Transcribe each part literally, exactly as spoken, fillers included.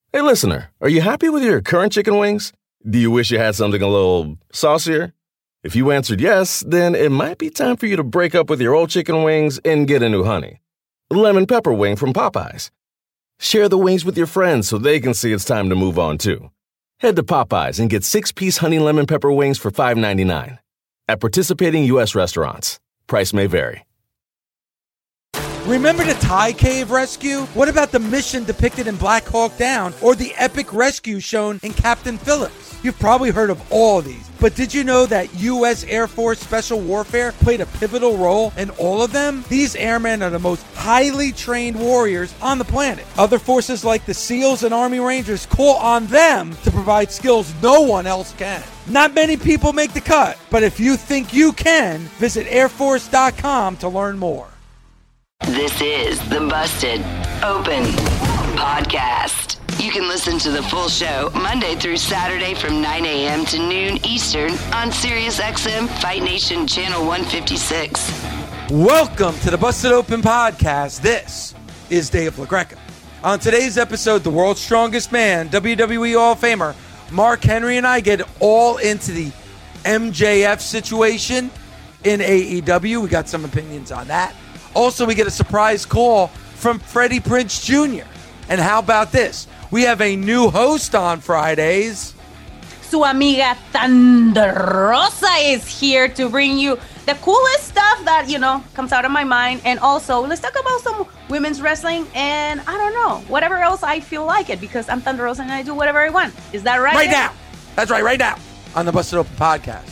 Hey, listener, are you happy with your current chicken wings? Do you wish you had something a little saucier? If you answered yes, then it might be time for you to break up with your old chicken wings and get a new honey. Lemon pepper wing from Popeyes. Share the wings with your friends so they can see it's time to move on too. Head to Popeyes and get six-piece honey lemon pepper wings for five ninety-nine. At participating U S restaurants. Price may vary. Remember the Thai cave rescue? What about the mission depicted in Black Hawk Down or the epic rescue shown in Captain Phillips? You've probably heard of all of these, but did you know that U S Air Force Special Warfare played a pivotal role in all of them? These airmen are the most highly trained warriors on the planet. Other forces like the SEALs and Army Rangers call on them to provide skills no one else can. Not many people make the cut, but if you think you can, visit air force dot com to learn more. This is the Busted Open Podcast. You can listen to the full show Monday through Saturday from nine a.m. to noon Eastern on SiriusXM Fight Nation Channel one fifty-six. Welcome to the Busted Open Podcast. This is Dave LaGreca. On today's episode, the world's strongest man, W W E Hall of Famer Mark Henry, and I get all into the M J F situation in A E W. We got some opinions on that. Also, we get a surprise call from Freddie Prinze Junior And how about this? We have a new host on Fridays. Su amiga Thunderosa is here to bring you the coolest stuff that, you know, comes out of my mind. And also, let's talk about some women's wrestling and, I don't know, whatever else I feel like it, because I'm Thunderosa and I do whatever I want. Is that right? Right now. That's right, right now. On the Busted Open Podcast.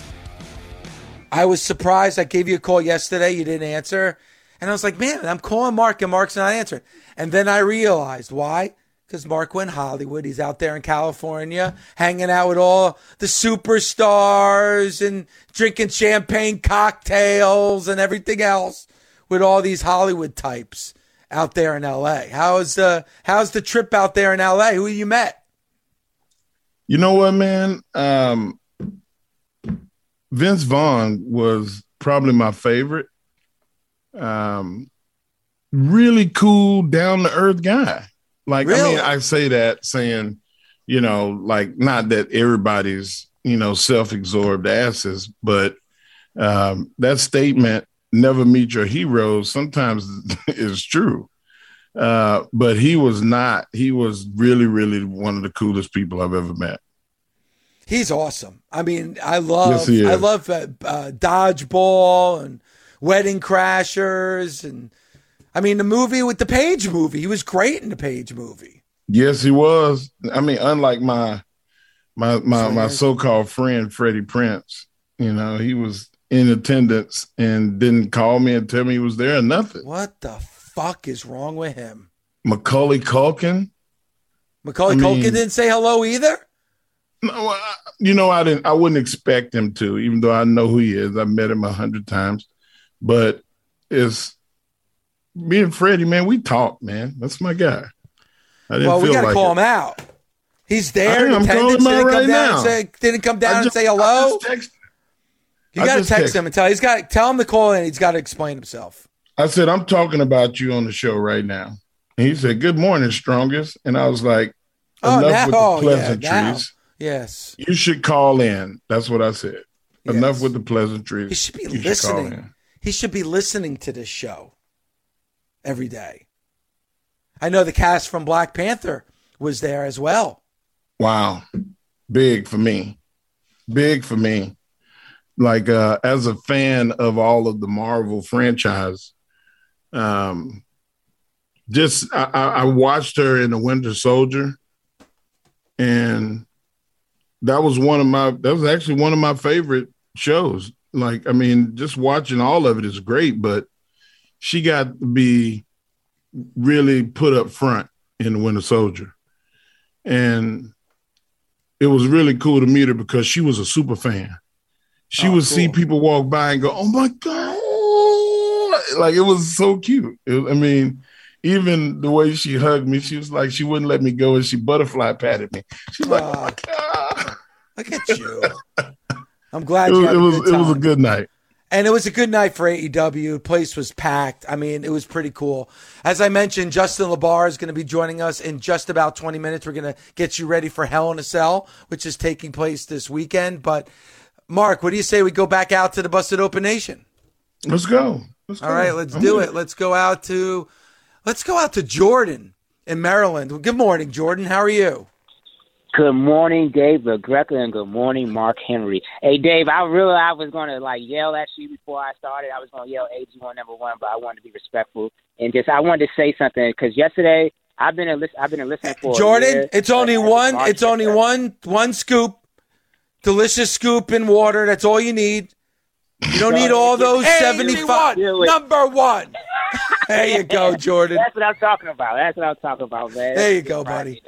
I was surprised. I gave you a call yesterday. You didn't answer. And I was like, man, I'm calling Mark and Mark's not answering. And then I realized why. Because Mark went Hollywood. He's out there in California hanging out with all the superstars and drinking champagne cocktails and everything else with all these Hollywood types out there in L A. How's the, how's the trip out there in L A? Who you met? You know what, man? Um, Vince Vaughn was probably my favorite. Um, really cool, down-to-earth guy. Like, really? I mean, I say that saying, you know, like, not that everybody's, you know, self-absorbed asses, but um, that statement, never meet your heroes, sometimes is true. Uh, but he was not. He was really, really one of the coolest people I've ever met. He's awesome. I mean, I love, yes, he is. I love uh, uh, Dodgeball and Wedding Crashers, and I mean the movie with the Page movie. He was great in the Page movie. Yes, he was. I mean, unlike my my my, my so-called friend Freddie Prinze, you know, he was in attendance and didn't call me and tell me he was there or nothing. What the fuck is wrong with him? Macaulay Culkin. Macaulay I Culkin mean, didn't say hello either. No, I, you know, I didn't. I wouldn't expect him to, even though I know who he is. I've met him a hundred times. But it's me and Freddie, man, we talk, man. That's my guy. I didn't well, we feel got to like call it. him out. He's there. I'm calling him out right now. Say, didn't come down just, and say hello. You got to text text. him and tell he's got tell him to call in. He's got to explain himself. I said, I'm talking about you on the show right now. And he said, good morning, strongest. And I was like, enough oh, now, with the oh, pleasantries. Yeah, yes. You should call in. That's what I said. Yes. Enough with the pleasantries. He should be you listening. Should he should be listening to this show every day. I know the cast from Black Panther was there as well. Wow. Big for me. Big for me. Like, uh, as a fan of all of the Marvel franchise, um, just I, I watched her in The Winter Soldier, and that was one of my that was actually one of my favorite shows. Like, I mean, just watching all of it is great, but she got to be really put up front in The Winter Soldier. And it was really cool to meet her because she was a super fan. She oh, would cool. see people walk by and go, oh, my God. Like, it was so cute. It, I mean, even the way she hugged me, she was like, she wouldn't let me go, and she butterfly patted me. She's like, oh, my God. Look at you. I'm glad it was, you had it a was, good it time. was a good night. And it was a good night for A E W. The place was packed. I mean, it was pretty cool. As I mentioned, Justin LaBar is going to be joining us in just about twenty minutes. We're going to get you ready for Hell in a Cell, which is taking place this weekend. But, Mark, what do you say we go back out to the Busted Open Nation? Let's go. Let's All go. right, let's I'm do with it. Let's go out to let's go out to Jordan in Maryland. Well, good morning, Jordan. How are you? Good morning, Dave LaGreca, and good morning, Mark Henry. Hey, Dave, I realized I was going to, like, yell at you before I started. I was going to yell A G one number one, but I wanted to be respectful. And just, I wanted to say something, because yesterday, I've been a listen, I've been a listener for Jordan, years, it's only one, Mark it's only one, one scoop, delicious scoop in water. That's all you need. You don't need all those seventy-five. Number one. There you go, Jordan. That's what I'm talking about. That's what I'm talking about, man. There you go, buddy.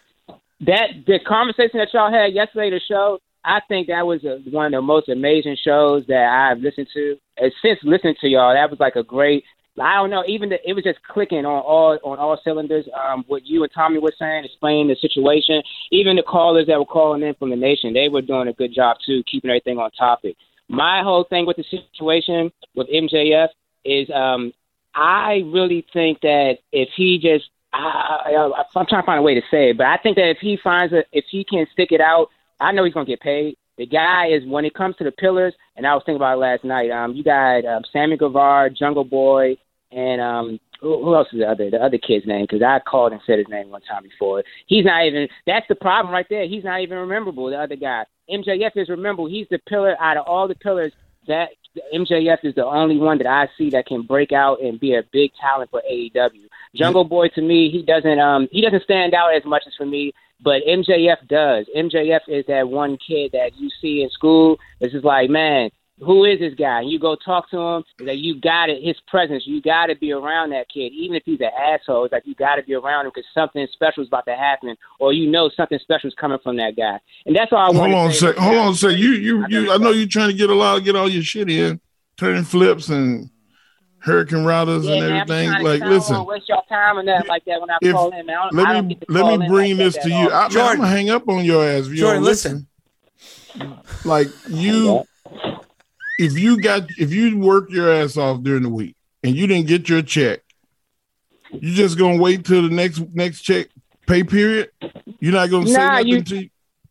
That the conversation that y'all had yesterday, the show, I think that was a, one of the most amazing shows that I've listened to. And since listening to y'all, that was like a great. I don't know, even the, it was just clicking on all on all cylinders. Um, what you and Tommy were saying, explaining the situation. Even the callers that were calling in from the nation, they were doing a good job too, keeping everything on topic. My whole thing with the situation with M J F is, um, I really think that if he just. I, I, I'm trying to find a way to say it, but I think that if he finds a, if he can stick it out, I know he's going to get paid. The guy is, when it comes to the pillars, and I was thinking about it last night, um, you got um, Sammy Guevara, Jungle Boy, and um, who, who else is the other, the other kid's name? Because I called and said his name one time before. He's not even, that's the problem right there. He's not even memorable, the other guy. M J F is memorable. He's the pillar out of all the pillars. That M J F is the only one that I see that can break out and be a big talent for A E W. Jungle Boy, to me, he doesn't um he doesn't stand out as much as for me, but M J F does. M J F is that one kid that you see in school. It's just like, man, who is this guy? And you go talk to him, that you got it, his presence. You got to be around that kid, even if he's an asshole. It's like you got to be around him because something special is about to happen, or you know something special is coming from that guy. And that's all I want. Hold on a sec. Hold on a sec. You you you. I know you're trying to get a lot, get all your shit in, turning flips and hurricane routers yeah, and man, everything. Like, listen, don't waste your time and that like that when I if, call in, man. I don't, let I don't me get to let call me in bring like this that to at you. all. I, man, I'm gonna hang up on your ass if you Jordan, don't listen. listen. Like you, if you got if you work your ass off during the week and you didn't get your check, you just gonna wait till the next next check pay period. You're not gonna say Nah, nothing you- to you.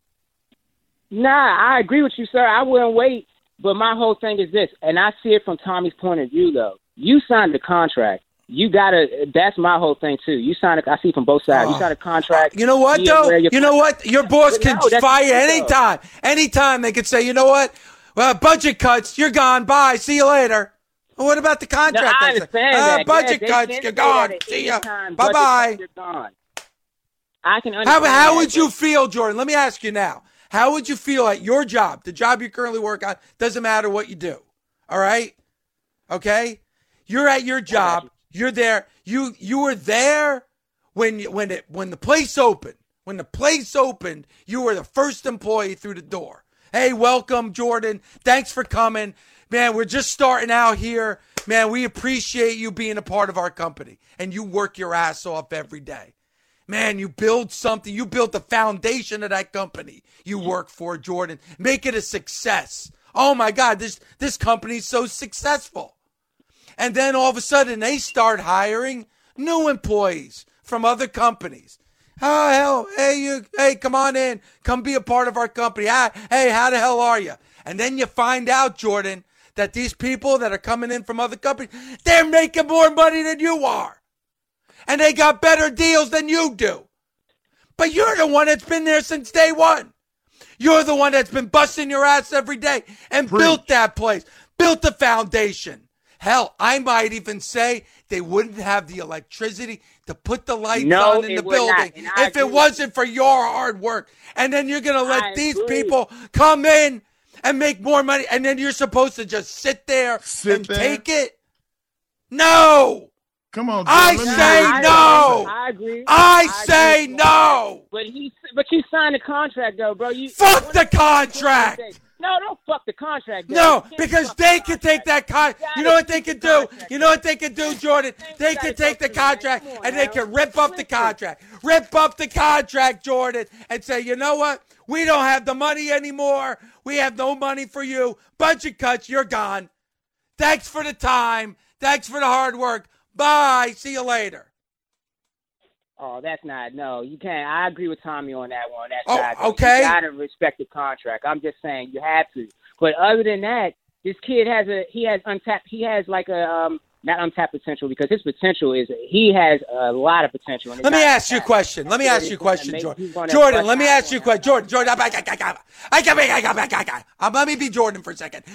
Nah, I agree with you, sir. I wouldn't wait. But my whole thing is this, and I see it from Tommy's point of view, though. You signed the contract. You gotta. That's my whole thing too. You signed. A, I see from both sides. You signed a contract. You know what, Be though? aware of your You know what? Your boss But can no, that's fire true, though. anytime. Anytime they could say, you know what? Well, budget cuts. You're gone. Bye. See you later. Well, what about the No, contract? I They say, understand uh, that. budget Yeah, cuts. they You're can gone. say that at See any ya. time. Bye Budget bye. cuts, you're gone. I can How, understand. how that, would you but- feel, Jordan? Let me ask you now. How would you feel at your job, the job you currently work on? Doesn't matter what you do. All right? Okay? You're at your job. You're there. You you were there when you- when it when the place opened. When the place opened, you were the first employee through the door. Hey, welcome, Jordan. Thanks for coming. Man, we're just starting out here. Man, we appreciate you being a part of our company. And you work your ass off every day. Man, you build something. You built the foundation of that company you work for, Jordan. Make it a success. Oh, my God, this this company's so successful. And then all of a sudden, they start hiring new employees from other companies. Oh, hell, hey, you, hey, come on in. Come be a part of our company. Ah, hey, how the hell are you? And then you find out, Jordan, that these people that are coming in from other companies, they're making more money than you are. And they got better deals than you do. But you're the one that's been there since day one. You're the one that's been busting your ass every day and Preach. built that place, built the foundation. Hell, I might even say they wouldn't have the electricity to put the lights No, on in it the would not, building and I if it agree. wasn't for your hard work. And then you're going to let I these agree. people come in and make more money, and then you're supposed to just sit there Sit and there? take it? No! Come on, I Jordan, let me say hear what you no. say. I agree. I I say agree. no! But he, but you signed a contract though, bro. You Fuck the contract! No, don't fuck the contract. Dave. No, You can't because fuck they the can take that contract. con. You You know what gotta they keep can the do? contract. You know what they can do, Jordan? They You can gotta take the go through, man. contract Come on and they now. can rip up the Listen. contract. Rip up the contract, Jordan, and say, you know what? We don't have the money anymore. We have no money for you. Budget cuts, you're gone. Thanks for the time. Thanks for the hard work. Bye. See you later. Oh, that's not, no, you can't. I agree with Tommy on that one. That's oh, not, okay. You gotta respect the contract. I'm just saying you have to. But other than that, this kid has a, he has untapped, he has like a, um, not untapped potential, because his potential is, he has a lot of potential. Let me ask you a question. Let me ask you a question, Jordan. Jordan, let me ask you a question. Jordan, Jordan, let me be Jordan for a second.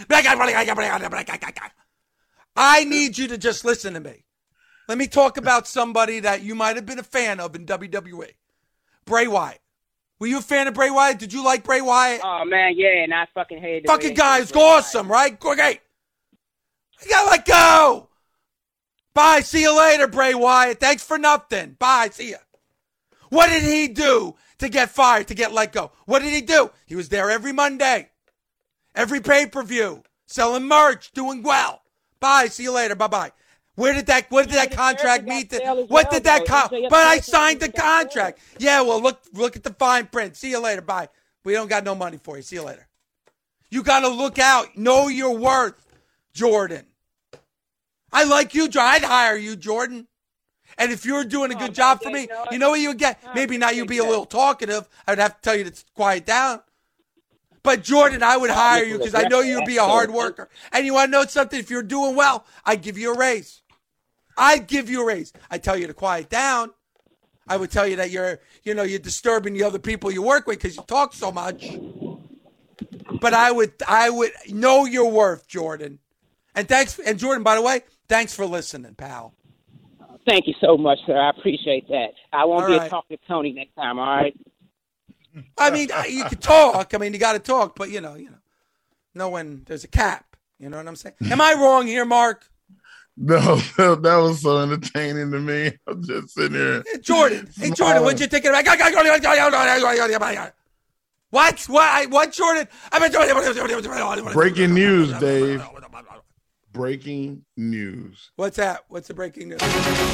I need you to just listen to me. Let me talk about somebody that you might have been a fan of in W W E. Bray Wyatt. Were you a fan of Bray Wyatt? Did you like Bray Wyatt? Oh, man, yeah, and I fucking hated it. Fucking guy is awesome, right? Great. You gotta let go. Bye. See you later, Bray Wyatt. Thanks for nothing. Bye. See ya. What did he do to get fired, to get let go? What did he do? He was there every Monday, every pay-per-view, selling merch, doing well. Bye. See you later. Bye-bye. Where did that, what did that contract mean? To, what did that, con- but I signed the contract. Yeah, well, look, look at the fine print. See you later. Bye. We don't got no money for you. See you later. You got to look out. Know your worth, Jordan. I like you, Jordan. I'd hire you, Jordan. And if you're doing a good job for me, you know what you would get? Maybe not you be a little talkative. I would have to tell you to quiet down. But, Jordan, I would hire you because I know you'd be a hard worker. And you want to know something? If you're doing well, I'd give you a raise. I'd give you a raise. I'd tell you to quiet down. I would tell you that you're, you know, you're disturbing the other people you work with because you talk so much. But I would, I would know your worth, Jordan. And thanks, and Jordan, by the way, thanks for listening, pal. Thank you so much, sir. I appreciate that. I won't all be right. a talk to Tony next time, all right? I mean, you can talk. I mean, you got to talk, but, you know, you know, know when there's a cap. You know what I'm saying? Am I wrong here, Mark? No, that was so entertaining to me. I'm just sitting here. Hey, Jordan. Hey, Jordan, what'd you think of it? What? What? What, Jordan? Breaking news, Dave. Breaking news. What's that? What's the breaking news?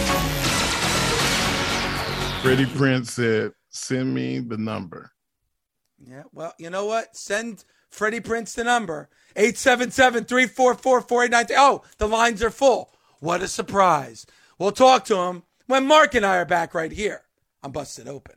Freddie Prinze said, send me the number. Yeah, well, you know what? Send Freddie Prinze the number. eight seven seven, three four four, four eight nine three. Oh, the lines are full. What a surprise. We'll talk to him when Mark and I are back right here on Busted Open.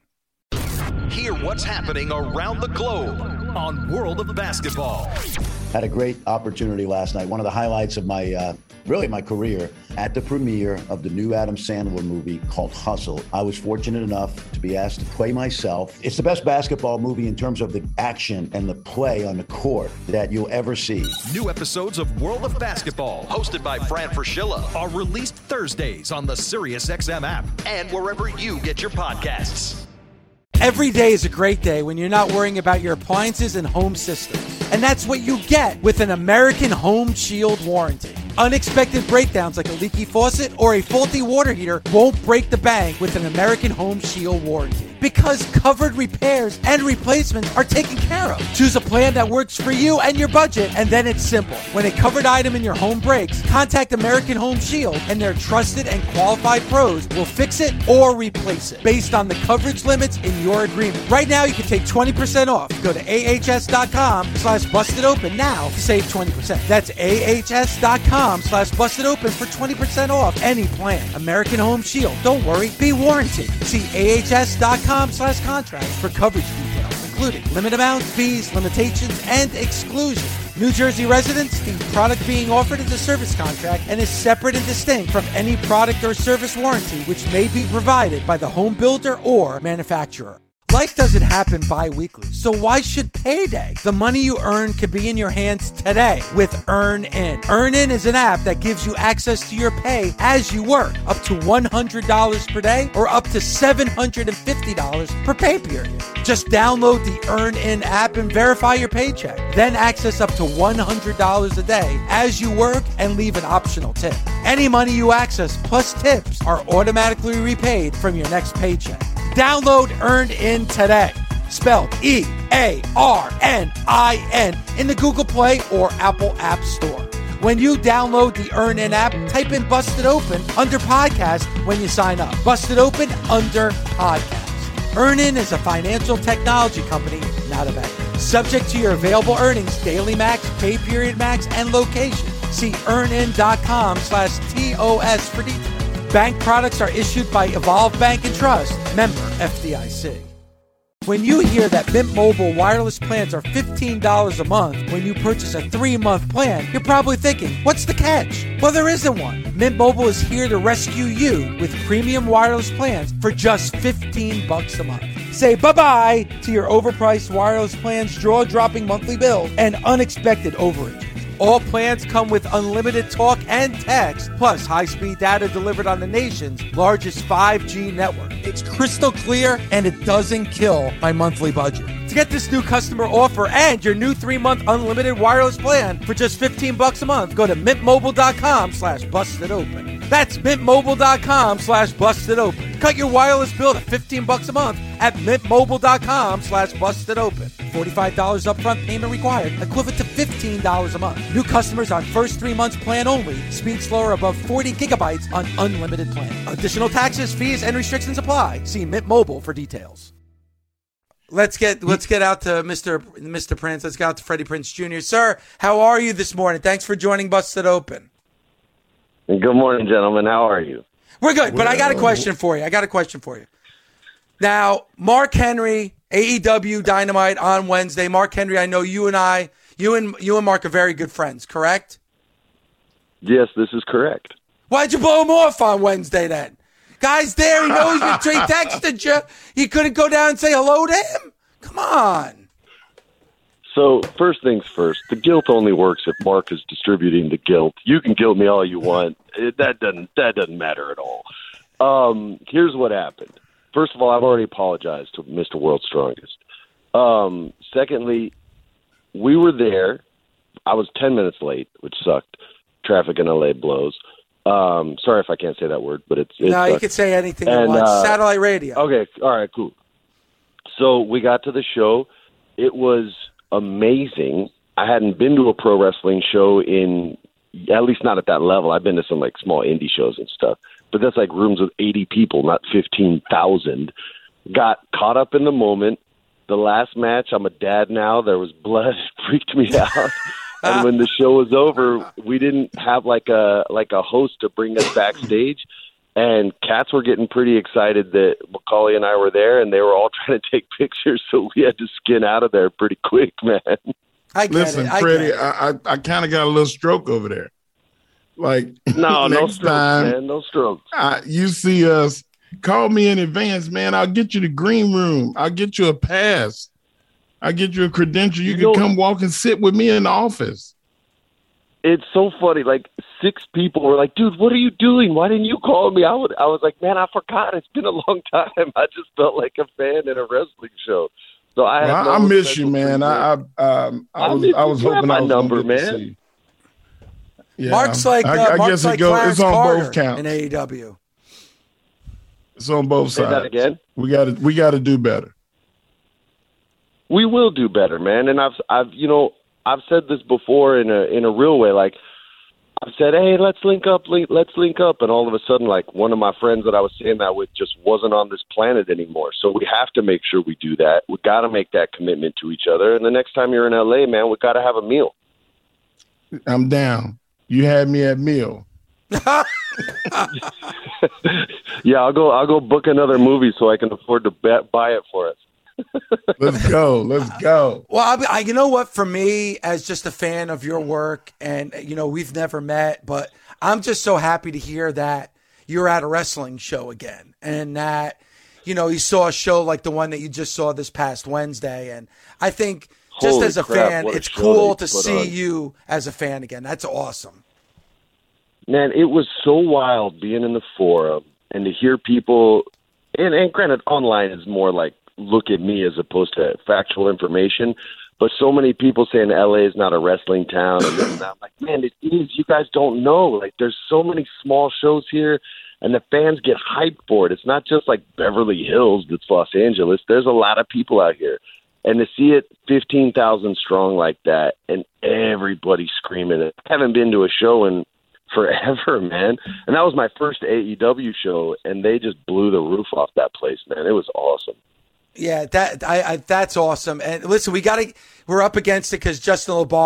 Hear what's happening around the globe on World of Basketball. Had a great opportunity last night. One of the highlights of my, uh, really my career, at the premiere of the new Adam Sandler movie called Hustle. I was fortunate enough to be asked to play myself. It's the best basketball movie in terms of the action and the play on the court that you'll ever see. New episodes of World of Basketball, hosted by Fran Fraschilla, are released Thursdays on the SiriusXM app and wherever you get your podcasts. Every day is a great day when you're not worrying about your appliances and home systems. And that's what you get with an American Home Shield warranty. Unexpected breakdowns like a leaky faucet or a faulty water heater won't break the bank with an American Home Shield warranty. Because covered repairs and replacements are taken care of. Choose a plan that works for you and your budget, and then it's simple. When a covered item in your home breaks, contact American Home Shield, and their trusted and qualified pros will fix it or replace it based on the coverage limits in your agreement. Right now, you can take twenty percent off. Go to ahs.com slash busted open now to save twenty percent. That's ahs.com slash busted open for twenty percent off any plan. American Home Shield. Don't worry, be warranted. See ahs.com slash contracts for coverage details, including limit amounts, fees, limitations, and exclusions. New Jersey residents, the product being offered is a service contract and is separate and distinct from any product or service warranty which may be provided by the home builder or manufacturer. Life doesn't happen bi-weekly, so why should payday? The money you earn could be in your hands today with EarnIn. EarnIn is an app that gives you access to your pay as you work, up to one hundred dollars per day or up to seven hundred fifty dollars per pay period. Just download the EarnIn app and verify your paycheck. Then access up to one hundred dollars a day as you work and leave an optional tip. Any money you access plus tips are automatically repaid from your next paycheck. Download EarnIn today, spelled E A R N I N, in the Google Play or Apple App Store. When you download the EarnIn app, type in Busted Open under podcast when you sign up. Busted Open under podcast. EarnIn is a financial technology company, not a bank. Subject to your available earnings, daily max, pay period max, and location. See earnin.com slash TOS for details. Bank products are issued by Evolve Bank and Trust. Member F D I C. When you hear that Mint Mobile wireless plans are fifteen dollars a month when you purchase a three-month plan, you're probably thinking, what's the catch? Well, there isn't one. Mint Mobile is here to rescue you with premium wireless plans for just fifteen bucks a month. Say bye-bye to your overpriced wireless plans, jaw-dropping monthly bill, and unexpected overages. All plans come with unlimited talk and text, plus high-speed data delivered on the nation's largest five G network. It's crystal clear, and it doesn't kill my monthly budget. To get this new customer offer and your new three-month unlimited wireless plan for just fifteen bucks a month, go to mintmobile.com slash busted open. That's mintmobile.com slash busted open. Cut your wireless bill to fifteen bucks a month at mintmobile.com slash busted open. forty-five dollars upfront payment required, equivalent to fifteen dollars a month. New customers on first three months plan only. Speed slower above forty gigabytes on unlimited plan. Additional taxes, fees, and restrictions apply. See Mint Mobile for details. Let's get let's get out to Mister Mister Prince. Let's get out to Freddie Prinze Junior Sir, how are you this morning? Thanks for joining Busted Open. Good morning, gentlemen. How are you? We're good, but I got a question for you. I got a question for you. Now, Mark Henry, A E W Dynamite on Wednesday. Mark Henry, I know you and I, you and you and Mark are very good friends, correct? Yes, this is correct. Why'd you blow him off on Wednesday then? Guy's there, he knows you, he texted you. You couldn't go down and say hello to him? Come on. So, first things first, the guilt only works if Mark is distributing the guilt. You can guilt me all you want. It, that doesn't that doesn't matter at all. Um, here's what happened. First of all, I've already apologized to Mister World's Strongest. Um, secondly, we were there. I was ten minutes late, which sucked. Traffic in L A blows. Um, sorry if I can't say that word, but it's... it no, sucks. You can say anything and, you want. Uh, Satellite radio. Okay, all right, cool. So we got to the show. It was amazing. I hadn't been to a pro wrestling show in, at least not at that level. I've been to some like small indie shows and stuff, but that's like rooms with eighty people, not fifteen thousand. Got caught up in the moment. The last match, I'm a dad now. There was blood. It freaked me out. And when the show was over, we didn't have like a like a host to bring us backstage. And cats were getting pretty excited that Macaulay and I were there, and they were all trying to take pictures, so we had to skin out of there pretty quick, man. I get Listen, it. I Freddie, get it. I, I, I kind of got a little stroke over there. Like, No, no next strokes, time man. No strokes. I, you see us, call me in advance, man. I'll get you the green room. I'll get you a pass. I'll get you a credential. You, You can know- come walk and sit with me in the office. It's so funny. Like six people were like, "Dude, what are you doing? Why didn't you call me?" I would. I was like, "Man, I forgot. It's been a long time. I just felt like a fan in a wrestling show." So I, Well, had I, no I miss special you, man. treatment. I I, um, I I was miss I you. was You have hoping my I was number, gonna get to man. see you. Yeah, Mark's like uh, I, I Mark's guess like it goes. Clarence It's on Carter both counts. in A E W. It's on both Say sides. that again. We got to we got to do better. We will do better, man. And I've, I've, you know, I've said this before in a in a real way. Like I've said, hey, let's link up, link, let's link up, and all of a sudden, like one of my friends that I was saying that with just wasn't on this planet anymore. So we have to make sure we do that. We got to make that commitment to each other. And the next time you're in L A, man, we got to have a meal. I'm down. You had me at meal. Yeah, I'll go. I'll go book another movie so I can afford to bet, buy it for us. Let's go. Let's go. Well, I, I, you know what? For me, as just a fan of your work, and you know we've never met, but I'm just so happy to hear that you're at a wrestling show again, and that you know you saw a show like the one that you just saw this past Wednesday. And I think just Holy as a crap, fan, what a it's show cool they to put see on. you as a fan again. That's awesome. Man, it was so wild being in the forum and to hear people, and, and granted, online is more like look at me as opposed to factual information, but so many people saying L A is not a wrestling town, and this and that. I'm like, man, it is. You guys don't know. Like, there's so many small shows here, and the fans get hyped for it. It's not just like Beverly Hills that's Los Angeles. There's a lot of people out here. And to see it fifteen thousand strong like that and everybody screaming it. I haven't been to a show in forever, man. And that was my first A E W show, and they just blew the roof off that place, man. It was awesome. Yeah, that I, I that's awesome. And listen, we got to we're up against it because Justin LeBar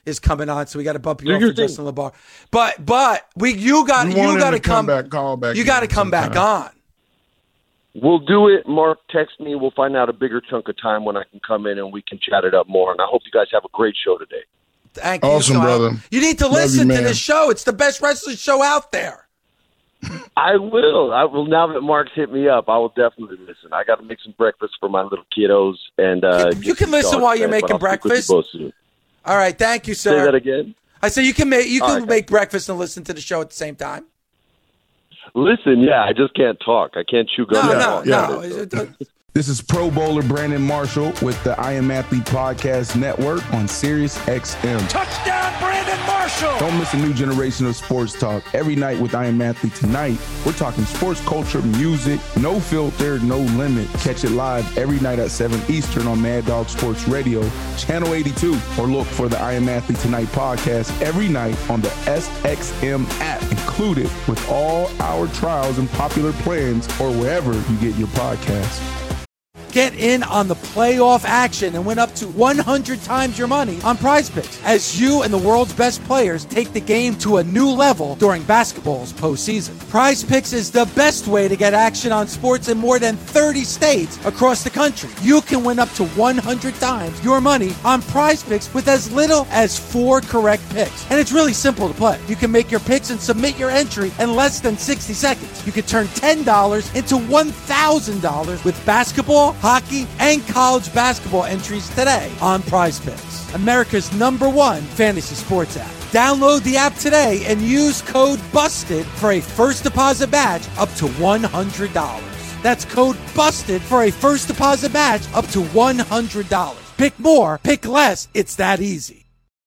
is coming on, so we got to bump you Do off your for thing. Justin LeBar. But but we you got We you want him got to to come come back, call back You in got to come back sometime. on. We'll do it. Mark, text me. We'll find out a bigger chunk of time when I can come in and we can chat it up more. And I hope you guys have a great show today. Thank you. Awesome, So I- brother. You need to Love you, listen to man. this show. It's the best wrestling show out there. I will. I will. Now that Mark's hit me up, I will definitely listen. I got to make some breakfast for my little kiddos. And uh, You- you get can some listen dogs while you're fed, but making I'll speak with breakfast. you both soon. All right, thank you, Say sir. that again. I say you can make you All can right, make breakfast and listen to the show at the same time. Listen, yeah, I just can't talk. I can't chew gum. No, and no, talk. no. Yeah. It- it- This is Pro Bowler Brandon Marshall with the I Am Athlete Podcast Network on Sirius X M. Touchdown, Brandon Marshall. Don't miss a new generation of sports talk every night with I Am Athlete. Tonight, we're talking sports culture, music, no filter, no limit. Catch it live every night at seven Eastern on Mad Dog Sports Radio, Channel eighty-two, or look for the I Am Athlete Tonight podcast every night on the S X M app, included with all our trials and popular plans or wherever you get your podcasts. Get in on the playoff action and win up to one hundred times your money on Prize Picks as you and the world's best players take the game to a new level during basketball's postseason. Prize Picks is the best way to get action on sports in more than thirty states across the country. You can win up to one hundred times your money on Prize Picks with as little as four correct picks. And it's really simple to play. You can make your picks and submit your entry in less than sixty seconds. You can turn ten dollars into one thousand dollars with basketball, hockey, and college basketball entries today on Prize Picks, America's number one fantasy sports app. Download the app today and use code BUSTED for a first deposit match up to one hundred dollars. That's code BUSTED for a first deposit match up to one hundred dollars. Pick more, pick less. It's that easy.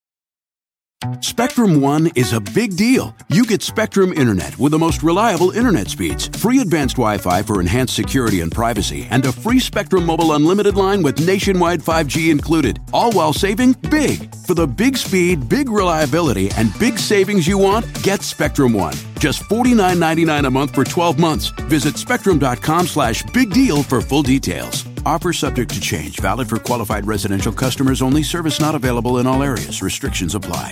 Spectrum One is a big deal. You get Spectrum Internet with the most reliable internet speeds, free advanced Wi-Fi for enhanced security and privacy, and a free Spectrum Mobile Unlimited line with nationwide five G included, all while saving big. For the big speed, big reliability, and big savings you want, get Spectrum One. Just forty-nine ninety-nine a month for twelve months. Visit spectrum.com slash big deal for full details. Offer subject to change. Valid for qualified residential customers only. Service not available in all areas. Restrictions apply.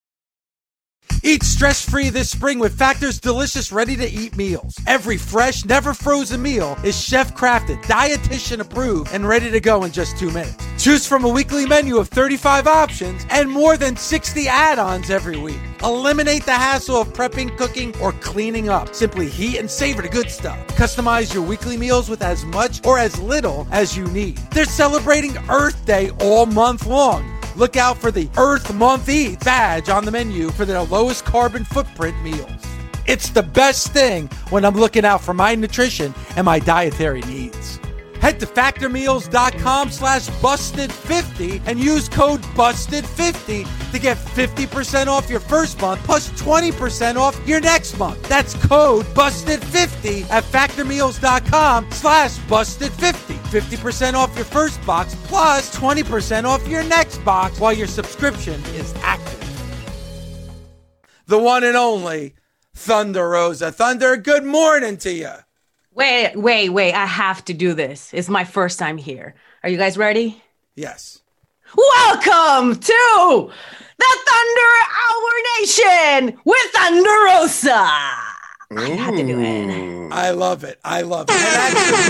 Eat stress-free this spring with Factor's delicious ready-to-eat meals. Every fresh, never-frozen meal is chef-crafted, dietitian-approved, and ready to go in just two minutes. Choose from a weekly menu of thirty-five options and more than sixty add-ons every week. Eliminate the hassle of prepping, cooking, or cleaning up. Simply heat and savor the good stuff. Customize your weekly meals with as much or as little as you need. They're celebrating Earth Day all month long. Look out for the Earth Month Eats badge on the menu for their lowest carbon footprint meals. It's the best thing when I'm looking out for my nutrition and my dietary needs. Head to factormeals.com slash busted50 and use code busted fifty to get fifty percent off your first month plus twenty percent off your next month. That's code busted fifty at factormeals.com slash busted fifty. fifty percent off your first box plus twenty percent off your next box while your subscription is active. The one and only Thunder Rosa. Thunder, good morning to you. Wait, wait, wait. I have to do this. It's my first time here. Are you guys ready? Yes. Welcome to the Thunder Hour Nation with Thunder Rosa. I had to do it. I love it. I love it. And,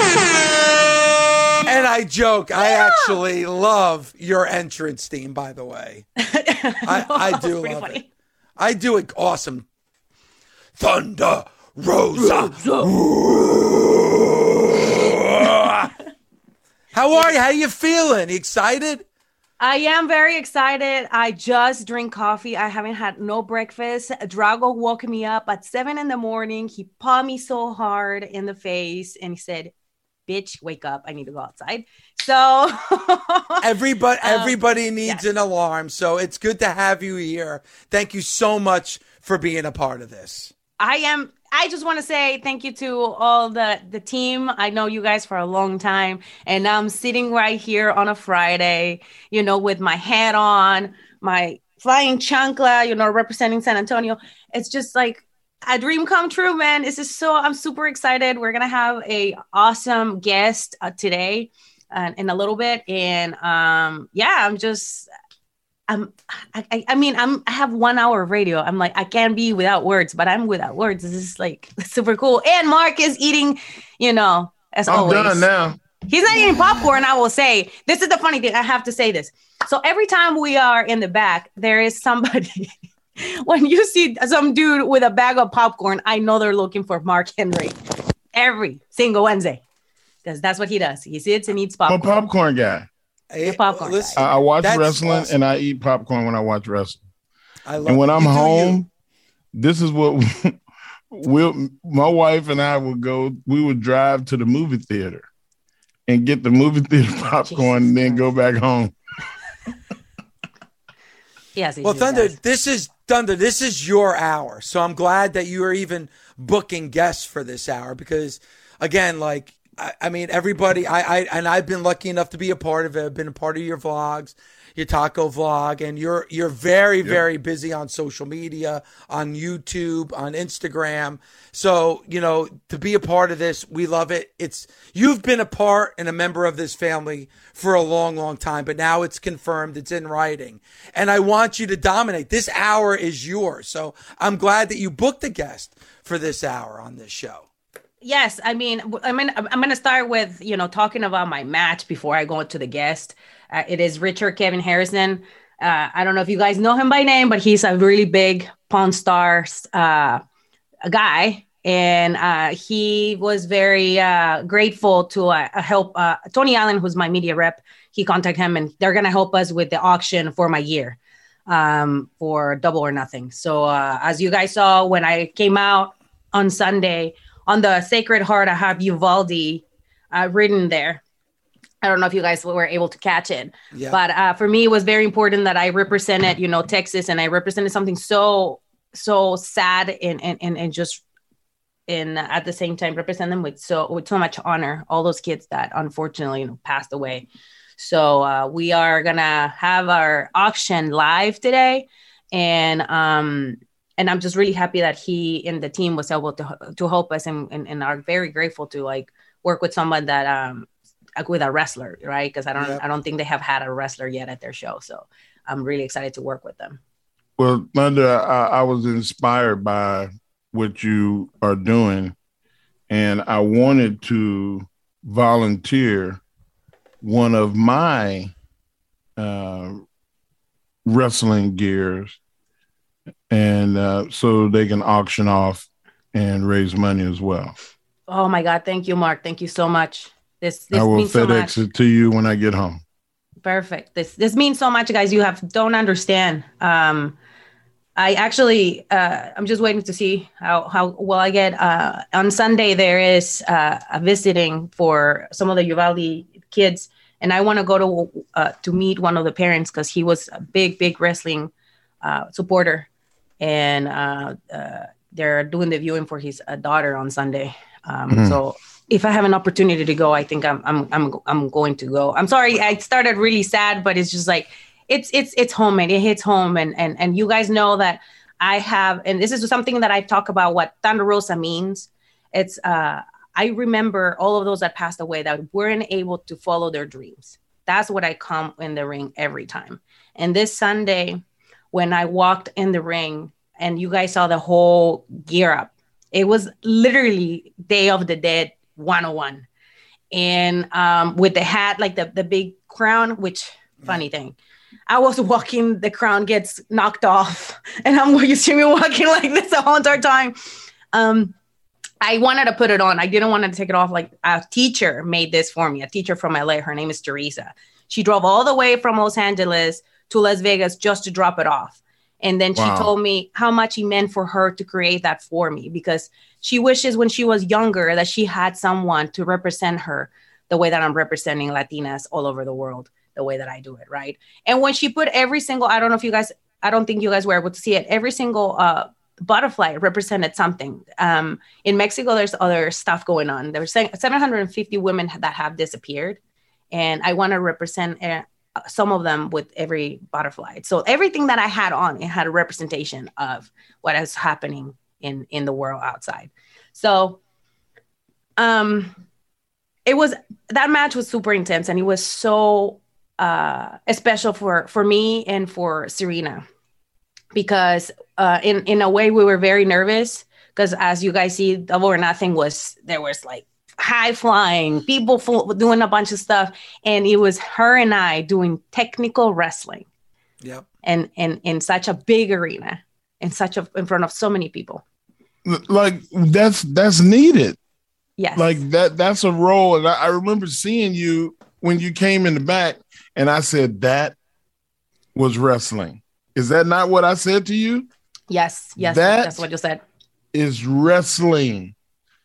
actually, and I joke. I actually love your entrance theme, by the way. I, I do love funny. it. I do it awesome. Thunder Rosa. How are you? How you feeling? Excited? I am very excited. I just drink coffee. I haven't had no breakfast. Drago woke me up at seven in the morning. He pawed me so hard in the face and he said, bitch, wake up. I need to go outside. So everybody, everybody um, needs yes. an alarm. So it's good to have you here. Thank you so much for being a part of this. I am. I just want to say thank you to all the, the team. I know you guys for a long time, and I'm sitting right here on a Friday, you know, with my hat on, my flying chancla, you know, representing San Antonio. It's just like a dream come true, man. This is so, I'm super excited. We're going to have a awesome guest uh, today uh, in a little bit. And um, yeah, I'm just, I'm, I, I mean, I'm, I have one hour of radio. I'm like, I can't be without words, but I'm without words. This is like super cool. And Mark is eating, you know, as I'm always. done now. He's not eating popcorn. I will say, this is the funny thing. I have to say this. So every time we are in the back, there is somebody. When you see some dude with a bag of popcorn, I know they're looking for Mark Henry every single Wednesday, because that's what he does. He sits and eats popcorn. I'm a popcorn guy. You're a popcorn guy. I, I watch That's wrestling awesome. and I eat popcorn when I watch wrestling. I love and when it. I'm You do home, you. this is what we'll, my wife and I would go. We would drive to the movie theater and get the movie theater popcorn Jesus and then go back home. Yes. Well, Thunder, this is Thunder. This is your hour, so I'm glad that you are even booking guests for this hour because, again, like I, I mean, everybody. I, I and I've been lucky enough to be a part of it. I've been a part of your vlogs, your taco vlog, and you're you're very yep. very busy on social media, on YouTube, on Instagram. So you know, to be a part of this, we love it. It's you've been a part and a member of this family for a long, long time, but now it's confirmed. It's in writing, and I want you to dominate. This hour is yours. So I'm glad that you booked a guest for this hour on this show. Yes, I mean, I mean, I'm going to start with, you know, talking about my match before I go into the guest. Uh, it is Richard Kevin Harrison. Uh, I don't know if you guys know him by name, but he's a really big Pawn Stars uh, guy. And uh, he was very uh, grateful to uh, help uh, Tony Allen, who's my media rep. He contacted him and they're going to help us with the auction for my year um, for Double or Nothing. So uh, as you guys saw, when I came out on Sunday, on the Sacred Heart, I have Uvalde uh, written there. I don't know if you guys were able to catch it, yeah. but uh, for me, it was very important that I represented, you know, Texas, and I represented something so, so sad and and and, and just in at the same time represent them with so with so much honor. All those kids that unfortunately, you know, passed away. So uh, we are gonna have our auction live today, and um. And I'm just really happy that he and the team was able to to help us and, and, and are very grateful to like work with someone that um with a wrestler, right? Because I don't yep. I don't think they have had a wrestler yet at their show. So I'm really excited to work with them. Well, Thunder, I, I was inspired by what you are doing, and I wanted to volunteer one of my uh, wrestling gears. And uh, so they can auction off and raise money as well. Oh my God! Thank you, Mark. Thank you so much. This, this I will means so FedEx much. it to you when I get home. Perfect. This this means so much, guys. You have don't understand. Um, I actually uh, I'm just waiting to see how how well I get. Uh, on Sunday there is uh, a visiting for some of the Uvalde kids, and I want to go to uh, to meet one of the parents because he was a big big wrestling uh, supporter. And uh, uh, they're doing the viewing for his uh, daughter on Sunday. Um, mm-hmm. So if I have an opportunity to go, I think I'm I'm I'm I'm going to go. I'm sorry, I started really sad, but it's just like it's it's it's home and it hits home. And and and you guys know that I have, and this is something that I talk about what Thunder Rosa means. It's uh, I remember all of those that passed away that weren't able to follow their dreams. That's what I come in the ring every time. And this Sunday, when I walked in the ring and you guys saw the whole gear up, it was literally Day of the Dead one oh one. And um, with the hat, like the, the big crown, which funny thing, I was walking, the crown gets knocked off and I'm you see me walking like this the whole entire time. Um, I wanted to put it on. I didn't want to take it off. Like a teacher made this for me, a teacher from L A. Her name is Teresa. She drove all the way from Los Angeles to Las Vegas just to drop it off. And then wow. she told me how much it meant for her to create that for me, because she wishes when she was younger that she had someone to represent her the way that I'm representing Latinas all over the world, the way that I do it, right? And when she put every single, I don't know if you guys, I don't think you guys were able to see it, every single uh, butterfly represented something. Um, in Mexico, there's other stuff going on. There's seven hundred fifty women that have disappeared. And I want to represent uh, some of them with every butterfly. So everything that I had on, it had a representation of what is happening in, in the world outside. So um, it was, that match was super intense and it was so uh, special for, for me and for Serena, because uh, in, in a way we were very nervous, because as you guys see, Double or Nothing was, there was like high flying, people fl- doing a bunch of stuff. And it was her and I doing technical wrestling. Yep. And, and in such a big arena, in such a, in front of so many people. Like that's, that's needed. Yes. Like that, that's a role. And I, I remember seeing you when you came in the back and I said, that was wrestling. Is that not what I said to you? Yes. Yes. That that's what you said. Is wrestling.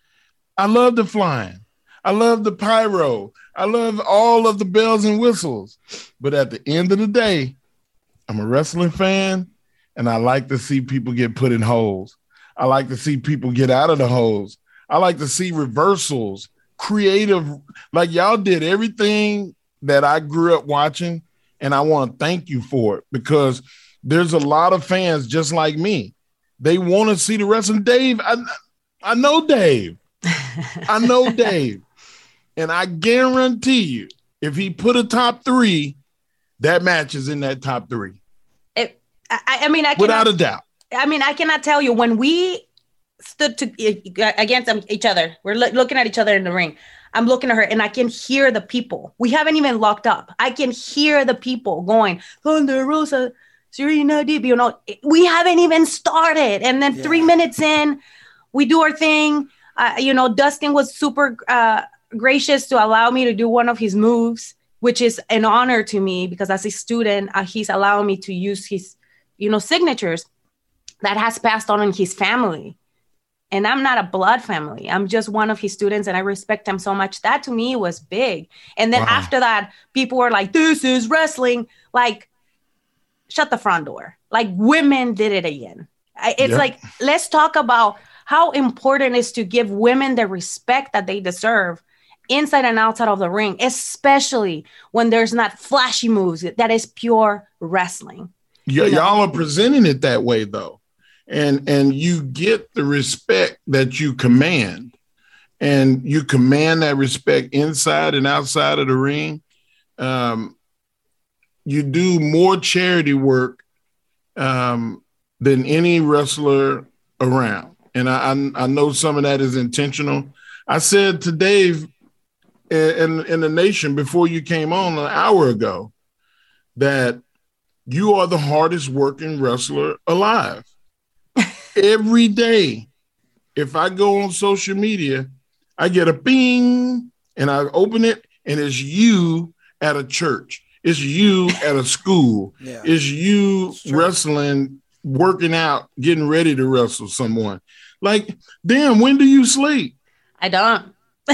I love the flying. I love the pyro. I love all of the bells and whistles. But at the end of the day, I'm a wrestling fan and I like to see people get put in holes. I like to see people get out of the holes. I like to see reversals, creative, like y'all did everything that I grew up watching. And I want to thank you for it, because there's a lot of fans just like me. They want to see the wrestling. Dave, I, I know Dave. I know Dave. And I guarantee you, if he put a top three, that match is in that top three. It, I, I mean, I cannot, without a doubt. I mean, I cannot tell you, when we stood to, against each other, we're lo- looking at each other in the ring. I'm looking at her and I can hear the people. We haven't even locked up. I can hear the people going, Thunder Rosa, Serena Deeb, you know, we haven't even started. And then yeah. three minutes in, we do our thing. Uh, you know, Dustin was super uh, gracious to allow me to do one of his moves, which is an honor to me, because as a student, uh, he's allowing me to use his, you know, signatures that has passed on in his family. And I'm not a blood family. I'm just one of his students, and I respect him so much. That to me was big. And then wow. after that, people were like, this is wrestling. Like, shut the front door. Like, women did it again. It's yep. like, let's talk about how important it is to give women the respect that they deserve inside and outside of the ring, especially when there's not flashy moves. That is pure wrestling. Y- you know? Y'all are presenting it that way, though. And and you get the respect that you command, and you command that respect inside and outside of the ring. Um, you do more charity work um, than any wrestler around. And I, I I know some of that is intentional. I said to Dave in, in the Nation before you came on an hour ago that you are the hardest working wrestler alive. Every day, if I go on social media, I get a bing and I open it and it's you at a church. It's you at a school. Yeah. It's you it's wrestling, working out, getting ready to wrestle someone. Like, damn, when do you sleep? I don't.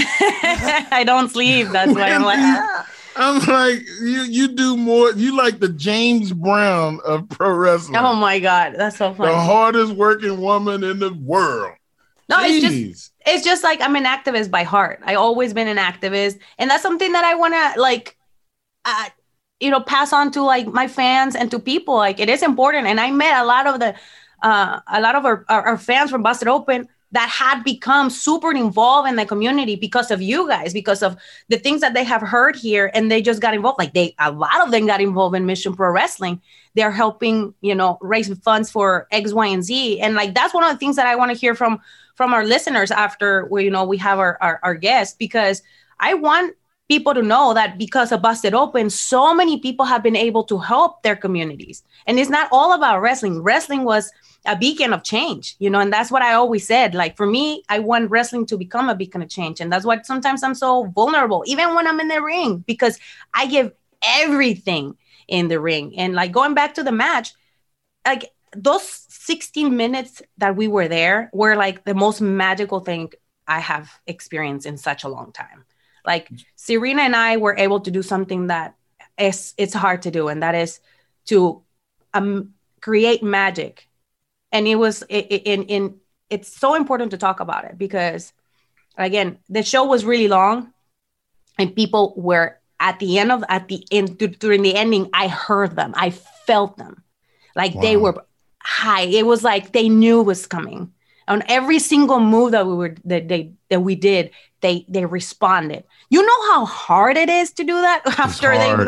I don't sleep. That's why I'm like, ah. I'm like, you you do more. You like the James Brown of pro wrestling. Oh my God. That's so funny. The hardest working woman in the world. No, Jeez. it's just, it's just like, I'm an activist by heart. I always been an activist. And that's something that I want to like, uh, you know, pass on to like my fans and to people. Like, it is important. And I met a lot of the, uh, a lot of our, our, our fans from Busted Open that had become super involved in the community because of you guys, because of the things that they have heard here, and they just got involved. Like they, a lot of them got involved in Mission Pro Wrestling. They're helping, you know, raise funds for X, Y, and Z. And like, that's one of the things that I want to hear from, from our listeners after we, you know, we have our, our, our guests, because I want people to know that because of Busted Open, so many people have been able to help their communities. And it's not all about wrestling. Wrestling was a beacon of change, you know, and that's what I always said. Like, for me, I want wrestling to become a beacon of change. And that's why sometimes I'm so vulnerable, even when I'm in the ring, because I give everything in the ring. And like, going back to the match, like those sixteen minutes that we were there were like the most magical thing I have experienced in such a long time. Like, Serena and I were able to do something that is, it's hard to do. And that is to um, create magic. And it was in, in, it's so important to talk about it, because again, the show was really long and people were at the end of, at the end, during the ending, I heard them. I felt them. Like wow. They were high. It was like they knew it was coming. On every single move that we were, that they, that we did, they, they responded. You know how hard it is to do that after they like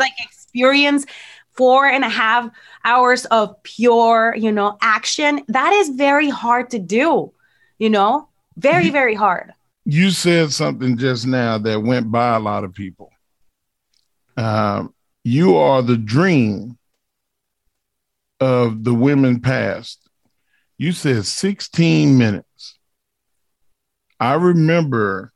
experience four and a half hours of pure, you know, action. That is very hard to do, you know, very, you, very hard. You said something just now that went by a lot of people. Um, you are the dream of the women past. You said sixteen minutes. I remember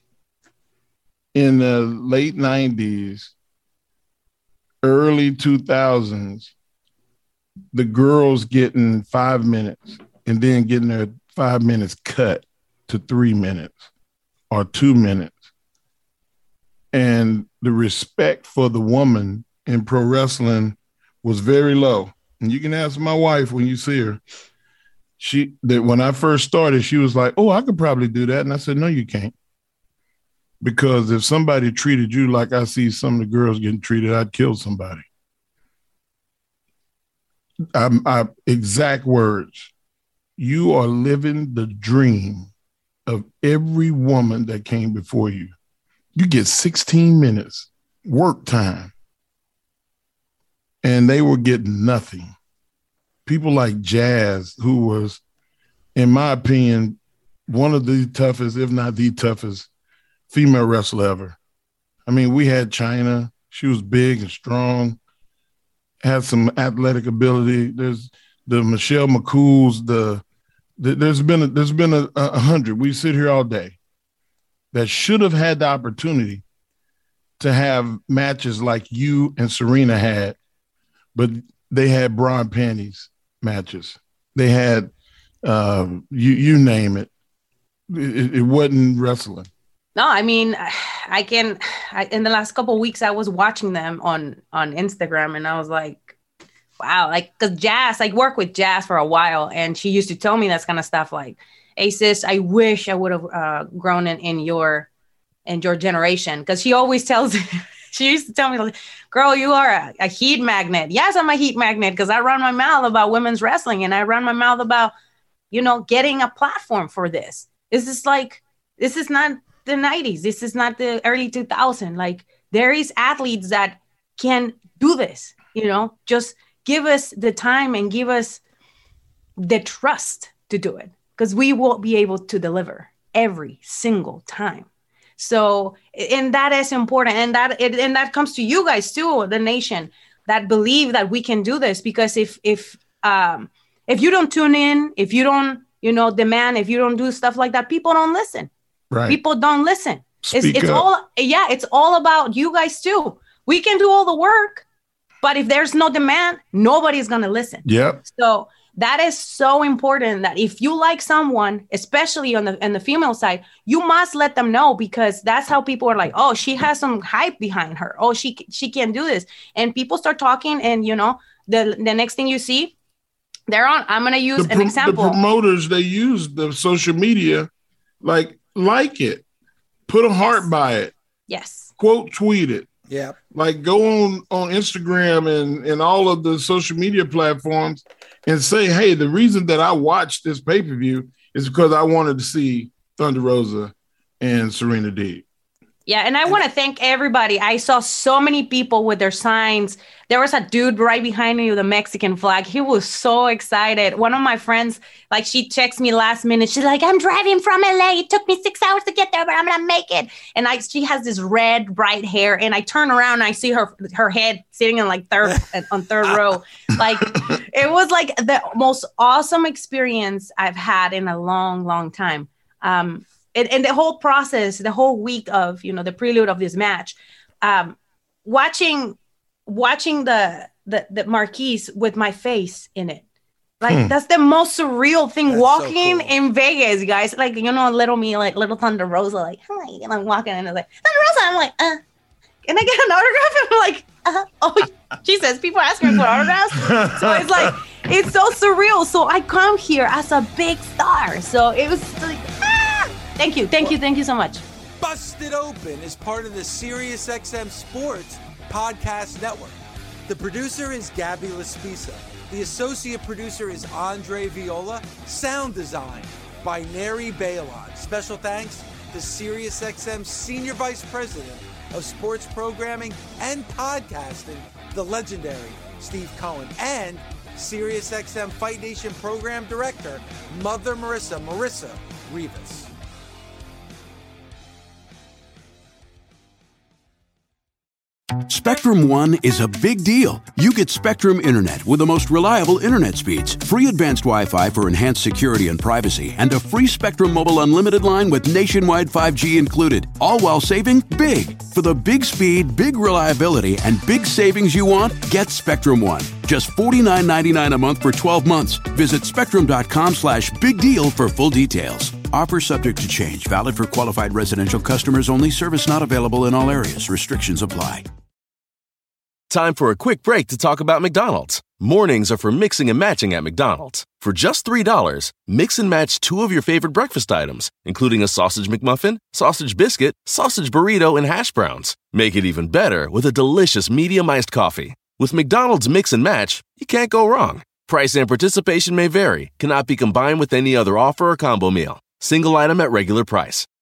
in the late nineties, early two thousands, the girls getting five minutes and then getting their five minutes cut to three minutes or two minutes. And the respect for the woman in pro wrestling was very low. And you can ask my wife when you see her. She that when I first started, she was like, oh, I could probably do that. And I said, no, you can't. Because if somebody treated you like I see some of the girls getting treated, I'd kill somebody. I, I, exact words. You are living the dream of every woman that came before you. You get sixteen minutes work time. And they were getting nothing. People like Jazz, who was, in my opinion, one of the toughest, if not the toughest, female wrestler ever. I mean, we had Chyna. She was big and strong, had some athletic ability. There's the Michelle McCool's, the, the there's been a, there's been a, a hundred. We sit here all day that should have had the opportunity to have matches like you and Serena had, but they had bra and panties matches. They had, uh, you you name it. It, it wasn't wrestling. No, I mean, I can, I, in the last couple of weeks, I was watching them on, on Instagram and I was like, wow, like, cause Jazz, I worked with Jazz for a while and she used to tell me that kind of stuff like, hey sis, I wish I would have uh, grown in, in your, in your generation. Cause she always tells, she used to tell me, like, girl, you are a, a heat magnet. Yes, I'm a heat magnet because I run my mouth about women's wrestling and I run my mouth about, you know, getting a platform for this. This is like, this is not the nineties. This is not the early two thousands. Like there is athletes that can do this, you know, just give us the time and give us the trust to do it because we will be able to deliver every single time. So, and that is important. And that, it, and that comes to you guys too, the nation that believe that we can do this because if, if, um, if you don't tune in, if you don't, you know, demand, if you don't do stuff like that, people don't listen. Right. People don't listen. Speak it's it's up. all, yeah, it's all about you guys too. We can do all the work, but if there's no demand, nobody's going to listen. Yep. So that is so important that if you like someone, especially on the, on the female side, you must let them know because that's how people are like, oh, she has some hype behind her. Oh, she, she can do this. And people start talking and, you know, the, the next thing you see, they're on, I'm going to use the an pro- example. The promoters, they use the social media, like, like it, put a heart yes. by it. Yes. Quote, tweet it. Yeah. Like go on, on Instagram and, and all of the social media platforms and say, hey, the reason that I watched this pay-per-view is because I wanted to see Thunder Rosa and Serena Deeb. Yeah, and I want to thank everybody. I saw so many people with their signs. There was a dude right behind me with a Mexican flag. He was so excited. One of my friends, like she texts me last minute. She's like, I'm driving from L A. It took me six hours to get there, but I'm going to make it. And I, she has this red, bright hair. And I turn around and I see her, her head sitting in like third, on third row. Like it was like the most awesome experience I've had in a long, long time. Um, And, and the whole process, the whole week of, you know, the prelude of this match, um, watching, watching the, the, the marquees with my face in it. Like, hmm. that's the most surreal thing. That's walking so cool. in Vegas, guys. Like, you know, little me, like little Thunder Rosa, like, hi. And I'm walking and it's like, Thunder Rosa. I'm like, uh, can I get an autograph? And I'm like, uh, oh, Jesus, people asking me for autographs. So it's like, it's so surreal. So I come here as a big star. So it was like, Thank you, thank you, thank you so much. Busted Open is part of the SiriusXM Sports Podcast Network. The producer is Gabby Laspisa. The associate producer is Andre Viola. Sound design by Neri Bailon. Special thanks to SiriusXM Senior Vice President of sports programming and podcasting, the legendary Steve Cohen, and SiriusXM Fight Nation program director, Mother Marissa, Marissa Rivas. Spectrum One is a big deal. You get Spectrum Internet with the most reliable internet speeds, free advanced Wi-Fi for enhanced security and privacy, and a free Spectrum Mobile unlimited line with nationwide five G included, all while saving big. For the big speed, big reliability, and big savings you want, get Spectrum One. Just forty-nine ninety-nine a month for twelve months. Visit spectrum.com slash big deal for full details. Offer subject to change. Valid for qualified residential customers only. Service not available in all areas. Restrictions apply. Time for a quick break to talk about McDonald's. Mornings are for mixing and matching at McDonald's. For just three dollars, mix and match two of your favorite breakfast items, including a sausage McMuffin, sausage biscuit, sausage burrito, and hash browns. Make it even better with a delicious medium iced coffee. With McDonald's Mix and Match, you can't go wrong. Price and participation may vary, cannot be combined with any other offer or combo meal. Single item at regular price.